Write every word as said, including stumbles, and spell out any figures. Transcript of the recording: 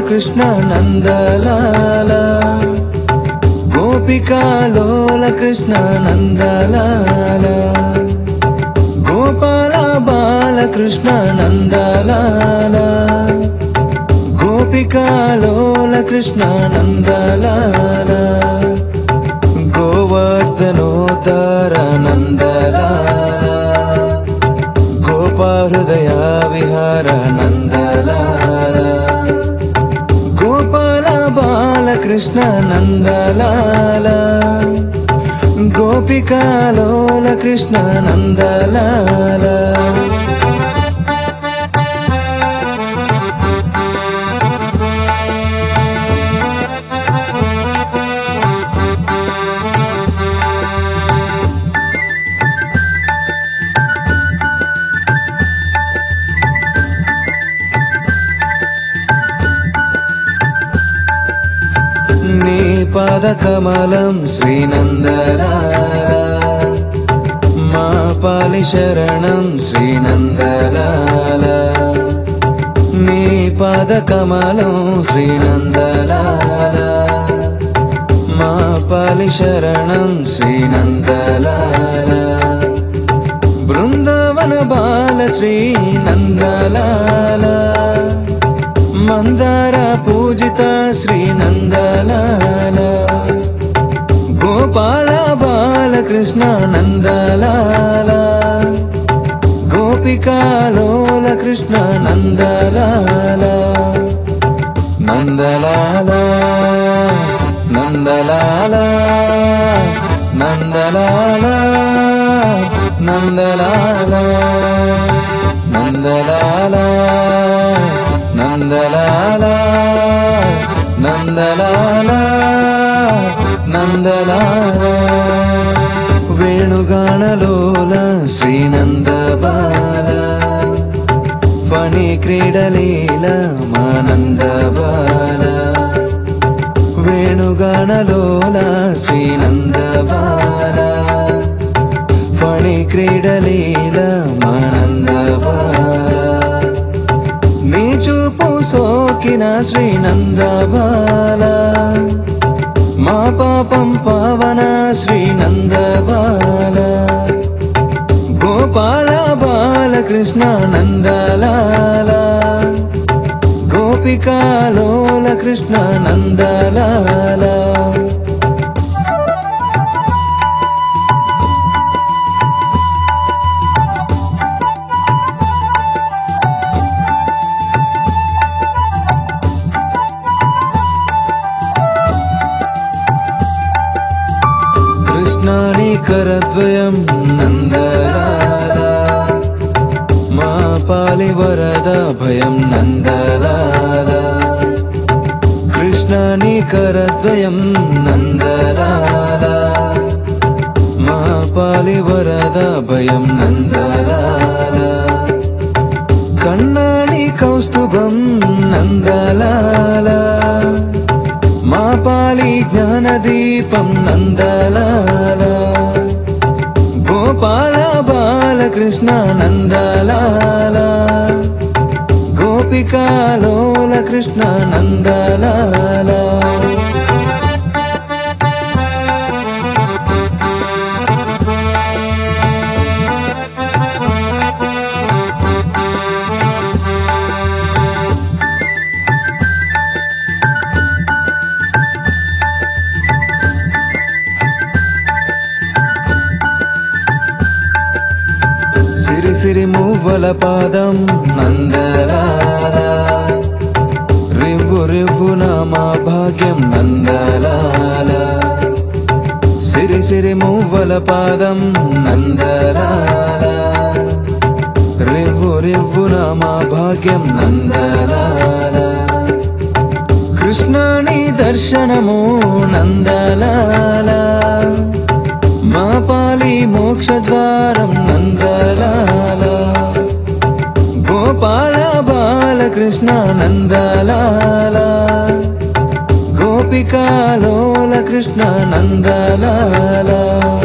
కృష్ణ నందలాల గోపికాలోల కృష్ణ నందలాల గోపాల బాలకృష్ణ నందలాల గోపికాలోల కృష్ణ నందలాల గోవర్ధనోత్తర నందలాల గోపహృదయ విహార నందలాల గోపాల బాలకృష్ణ నందలాల గోపికాలోల కృష్ణ నందలాల నీ పాద కమలం శ్రీనందలాల మా పాలి శరణం శ్రీనందలాల నీ పాద కమలం శ్రీనందలాల మా పాలి శరణం శ్రీనందలాల బృందావన బాల శ్రీనందలాల మందార పూజిత శ్రీనందలాల గోపాల బాలకృష్ణ నందలాల గోపికాలోల కృష్ణ నందలాల నందలాల నందలాల నందలాల నందలాల నందలాల నందలాల నందలాల నందలాల వేణుగానలోల శ్రీనందబాల ఫణి క్రీడలీల మానందబాల వేణుగానలోల శ్రీనందబాల ఫణి క్రీడలీల మానందబాల నీ చూపు సోకిన శ్రీనందబాల మా పాపం పవన శ్రీనందబాల గోపాల బాలకృష్ణ నందలాల గోపికాలోల కృష్ణ నందలాల కృష్ణాని కరద్వయం నందలాల మా పాలి వరద భయం నందలాల కృష్ణాని కరద్వయం నందలాల మా పాలి వరద భయం నందలాల కన్నాని కౌస్తుభం నందలాల మా పాలి జ్ఞానదీపం నందలాల గోపాల బాలకృష్ణ నందలాల గోపికాలోల కృష్ణ నందలాల సిరి సిరి మువ్వల పాదం నందలాల రివ్వు రివ్వున మా భాగ్యం నందలాల సిరి సిరి మువ్వల పాదం నందలాల రివ్వు రివ్వున మా భాగ్యం నందలాల కృష్ణాని దర్శనము నందలాల మా పాలి మోక్షద్వారం నందలాల గోపాల బాలకృష్ణ నందలాల గోపికాలోల కృష్ణ నందలాల